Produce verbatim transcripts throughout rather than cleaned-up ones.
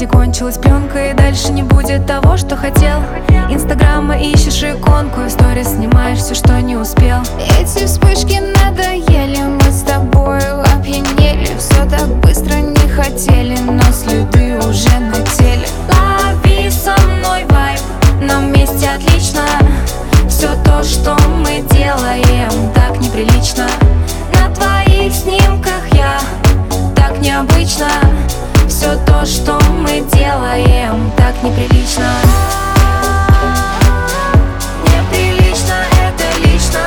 не кончилась пленка, и дальше не будет того, что хотел. Инстаграма ищешь иконку, и в сторис снимаешь все, что не успел. Эти вспышки надоели, мы с тобою опьянели. Все так быстро не хотели, но следы уже на теле. Лови со мной вайб, нам вместе отлично. Все то, что мы делаем, так неприлично. На твоих снимках я так необычно. Все то, что мы делаем, так неприлично. Неприлично, это лично.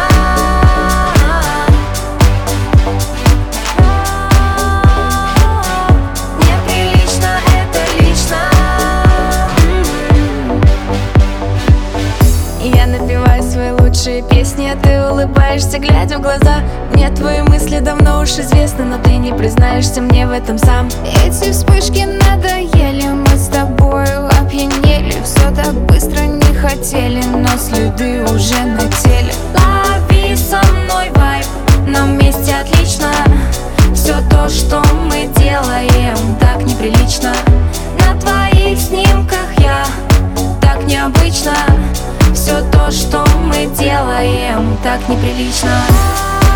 Неприлично, это лично. Я напеваю свои лучшие песни, а ты улыбаешься, глядя в глаза. Мне твои мысли давно уж известны, но ты не признаешься мне в этом сам. Эти вспышки надоели, мы с тобою опьянели. Все так быстро не хотели, но следы уже на теле. Лови со мной вайб, нам вместе отлично. Все то, что мы делаем, так неприлично. На твоих снимках я так необычно. Все то, что мы делаем, так неприлично.